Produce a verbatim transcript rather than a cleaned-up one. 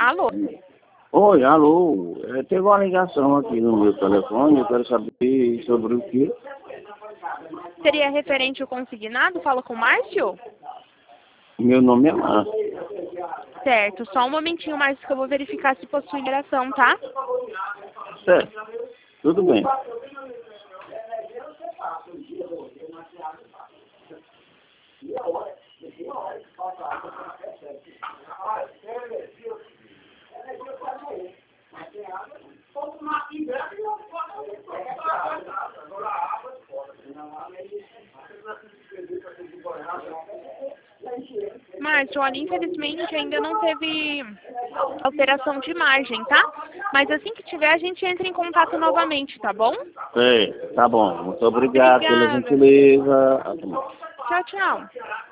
Alô? Oi, alô. É, teve uma ligação aqui no meu telefone, eu quero saber sobre o quê? Seria referente ao consignado? Fala com o Márcio? Meu nome é Márcio. Certo, só um momentinho, Márcio, que eu vou verificar se possui liberação, tá? Certo, tudo bem. Márcio, olha, infelizmente ainda não teve alteração de imagem, tá? Mas assim que tiver, a gente entra em contato novamente, tá bom? É, tá bom. Muito obrigado pela Obrigada. gentileza. Tchau, tchau.